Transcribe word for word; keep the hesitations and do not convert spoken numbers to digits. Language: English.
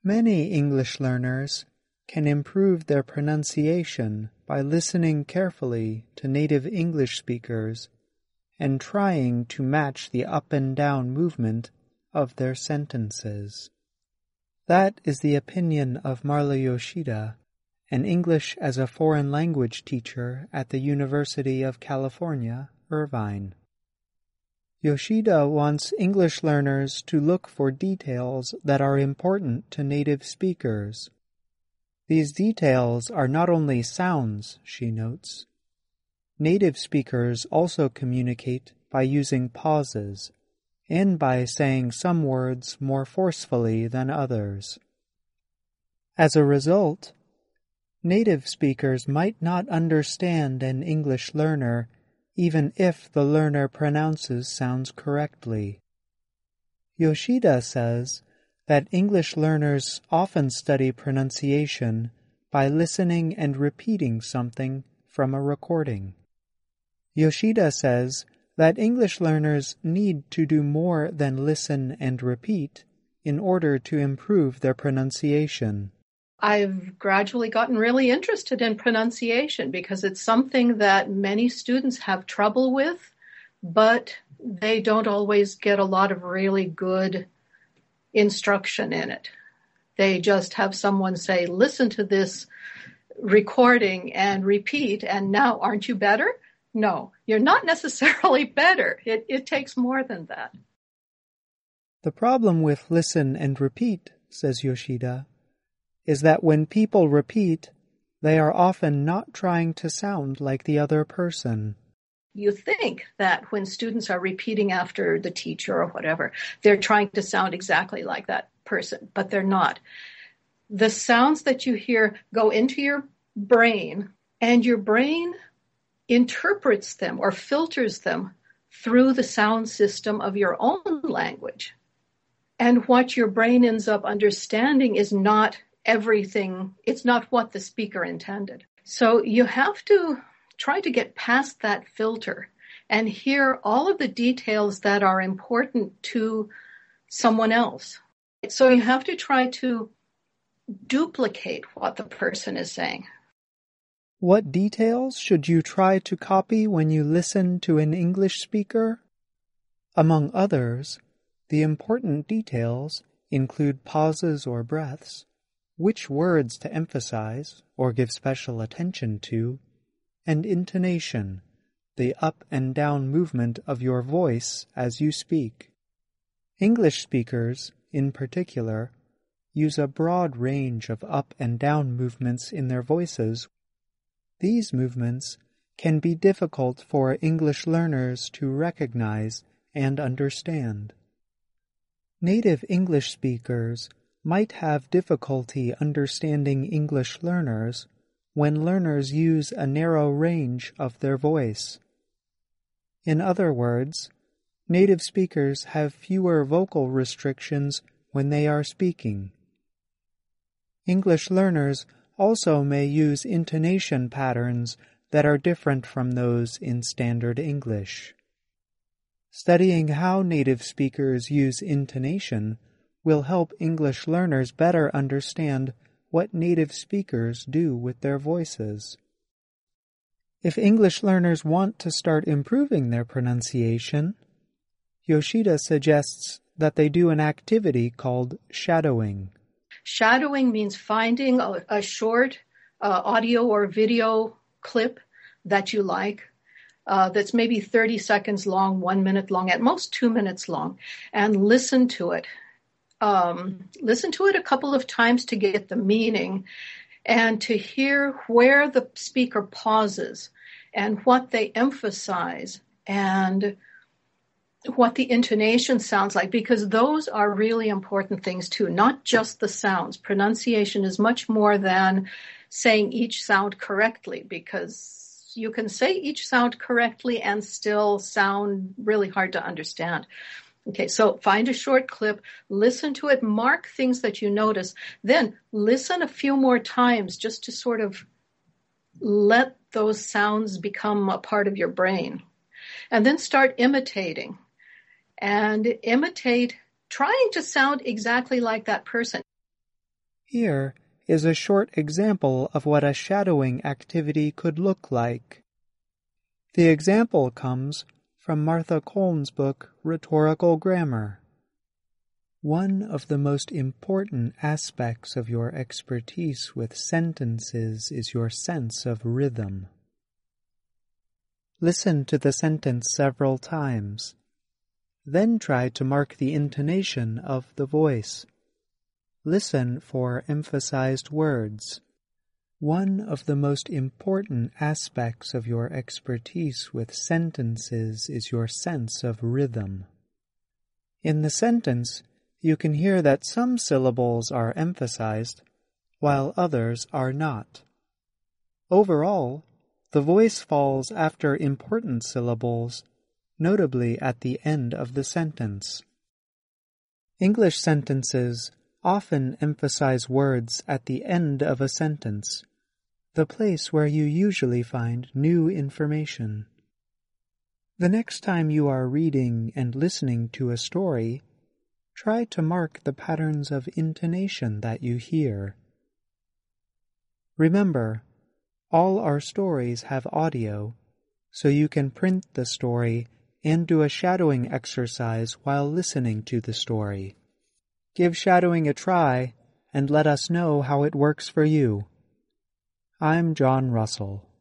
Many English learners can improve their pronunciation by listening carefully to native English speakers and trying to match the up and down movement of their sentences. That is the opinion of Marla Yoshida, an English as a foreign language teacher at the University of California, Irvine. Yoshida wants English learners to look for details that are important to native speakers. These details are not only sounds, she notes. Native speakers also communicate by using pauses and by saying some words more forcefully than others. As a result, native speakers might not understand an English learner even if the learner pronounces sounds correctly. Yoshida says that English learners often study pronunciation by listening and repeating something from a recording. Yoshida says that English learners need to do more than listen and repeat in order to improve their pronunciation. I've gradually gotten really interested in pronunciation because it's something that many students have trouble with, but they don't always get a lot of really good instruction in it. They just have someone say, listen to this recording and repeat, and now aren't you better? No, you're not necessarily better. It, it takes more than that. The problem with listen and repeat, says Yoshida, is that when people repeat, they are often not trying to sound like the other person. You think that when students are repeating after the teacher or whatever, they're trying to sound exactly like that person, but they're not. The sounds that you hear go into your brain, and your brain interprets them or filters them through the sound system of your own language. And what your brain ends up understanding is not everything, it's not what the speaker intended. So you have to try to get past that filter and hear all of the details that are important to someone else. So you have to try to duplicate what the person is saying. What details should you try to copy when you listen to an English speaker? Among others, the important details include pauses or breaths, which words to emphasize or give special attention to, and intonation, the up and down movement of your voice as you speak. English speakers, in particular, use a broad range of up and down movements in their voices. These movements can be difficult for English learners to recognize and understand. Native English speakers might have difficulty understanding English learners when learners use a narrow range of their voice. In other words, native speakers have fewer vocal restrictions when they are speaking. English learners also may use intonation patterns that are different from those in standard English. Studying how native speakers use intonation will help English learners better understand what native speakers do with their voices. If English learners want to start improving their pronunciation, Yoshida suggests that they do an activity called shadowing. Shadowing means finding a, a short uh, audio or video clip that you like, uh, that's maybe thirty seconds long, one minute long, at most two minutes long, and listen to it. Um, listen to it a couple of times to get the meaning and to hear where the speaker pauses and what they emphasize and what the intonation sounds like, because those are really important things too, not just the sounds. Pronunciation is much more than saying each sound correctly, because you can say each sound correctly and still sound really hard to understand. Okay, so find a short clip, listen to it, mark things that you notice, then listen a few more times just to sort of let those sounds become a part of your brain. And then start imitating. And imitate, trying to sound exactly like that person. Here is a short example of what a shadowing activity could look like. The example comes from Martha Colm's book, Rhetorical Grammar. One of the most important aspects of your expertise with sentences is your sense of rhythm. Listen to the sentence several times. Then try to mark the intonation of the voice. Listen for emphasized words. One of the most important aspects of your expertise with sentences is your sense of rhythm. In the sentence, you can hear that some syllables are emphasized, while others are not. Overall, the voice falls after important syllables, notably at the end of the sentence. English sentences often emphasize words at the end of a sentence, the place where you usually find new information. The next time you are reading and listening to a story, try to mark the patterns of intonation that you hear. Remember, all our stories have audio, so you can print the story and do a shadowing exercise while listening to the story. Give shadowing a try and let us know how it works for you. I'm John Russell.